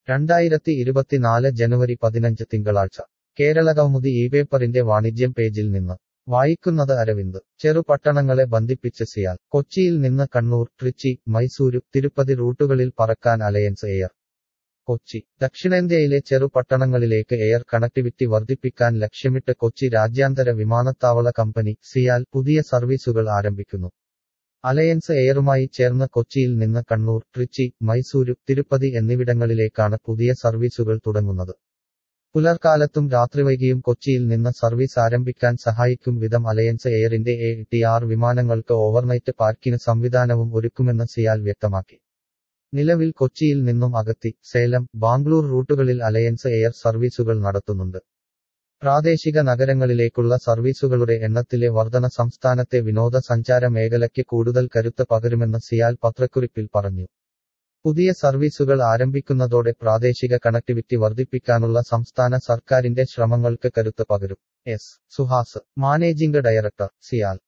2024 ജനുവരി 15 തിങ്കളാഴ്ച കേരളകൗമുദി ഇപേപ്പറിന്റെ വാണിജ്യം പേജിൽ നിന്ന് വായിക്കുന്നത് അരവിന്ദ്. ചെറുപട്ടണങ്ങളെ ബന്ധിപ്പിച്ച് സിയാൽ. കൊച്ചിയിൽ നിന്ന് കണ്ണൂർ, ട്രിച്ചി, മൈസൂരു, തിരുപ്പതി റൂട്ടുകളിൽ പറക്കാൻ അലയൻസ് എയർ. കൊച്ചി. ദക്ഷിണേന്ത്യയിലെ ചെറുപട്ടണങ്ങളിലേക്ക് എയർ കണക്ടിവിറ്റി വർദ്ധിപ്പിക്കാൻ ലക്ഷ്യമിട്ട് കൊച്ചി രാജ്യാന്തര വിമാനത്താവള കമ്പനി സിയാൽ പുതിയ സർവീസുകൾ ആരംഭിക്കുന്നു. അലയൻസ് എയറുമായി ചേർന്ന് കൊച്ചിയിൽ നിന്ന് കണ്ണൂർ, ട്രിച്ചി, മൈസൂരു, തിരുപ്പതി എന്നിവിടങ്ങളിലേക്കാണ് പുതിയ സർവീസുകൾ തുടങ്ങുന്നത്. പുലർക്കാലത്തും രാത്രിവൈകിയും കൊച്ചിയിൽ നിന്ന് സർവീസ് ആരംഭിക്കാൻ സഹായിക്കും വിധം അലയൻസ് എയറിന്റെ ATR വിമാനങ്ങൾക്ക് ഓവർനൈറ്റ് പാർക്കിംഗ് സംവിധാനവും ഒരുക്കുമെന്ന് സിയാൽ വ്യക്തമാക്കി. നിലവിൽ കൊച്ചിയിൽ നിന്നും അഗത്തി, സേലം, ബാംഗ്ലൂർ റൂട്ടുകളിൽ അലയൻസ് എയർ സർവീസുകൾ നടത്തുന്നുണ്ട്. പ്രാദേശിക നഗരങ്ങളിലേക്കുള്ള സർവീസുകളുടെ എണ്ണത്തിലെ വർധന സംസ്ഥാനത്തെ വിനോദസഞ്ചാര മേഖലയ്ക്ക് കൂടുതൽ കരുത്ത് പകരുമെന്ന് സിയാൽ പത്രക്കുറിപ്പിൽ പറഞ്ഞു. പുതിയ സർവീസുകൾ ആരംഭിക്കുന്നതോടെ പ്രാദേശിക കണക്ടിവിറ്റി വർദ്ധിപ്പിക്കാനുള്ള സംസ്ഥാന സർക്കാരിന്റെ ശ്രമങ്ങൾക്ക് കരുത്ത് പകരും. S. Suhas, managing director, CIAL.